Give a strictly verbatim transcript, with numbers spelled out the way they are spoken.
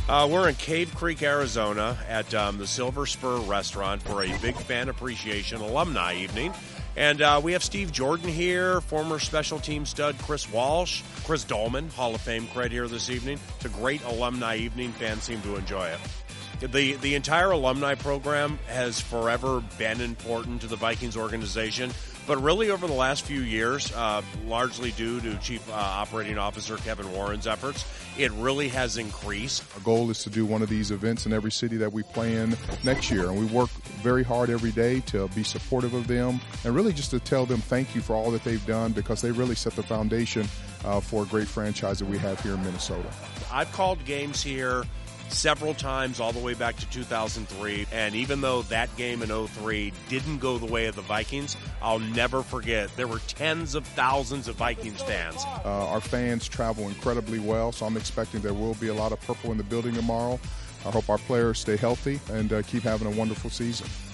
Uh, we're in Cave Creek, Arizona at um, the Silver Spur Restaurant for a Big Fan Appreciation Alumni Evening. And uh, we have Steve Jordan here, former special team stud Chris Walsh, Chris Dolman, Hall of Fame cred here this evening. It's a great alumni evening. Fans seem to enjoy it. The the entire alumni program has forever been important to the Vikings organization, but really over the last few years, uh, largely due to Chief uh, Operating Officer Kevin Warren's efforts, it really has increased. Our goal is to do one of these events in every city that we play in next year, and we work very hard every day to be supportive of them and really just to tell them thank you for all that they've done, because they really set the foundation uh, for a great franchise that we have here in Minnesota. I've called games here several times all the way back to two thousand three, and even though that game in oh three didn't go the way of the Vikings, I'll never forget there were tens of thousands of Vikings fans. Uh, our fans travel incredibly well, so I'm expecting there will be a lot of purple in the building tomorrow. I hope our players stay healthy and uh, keep having a wonderful season.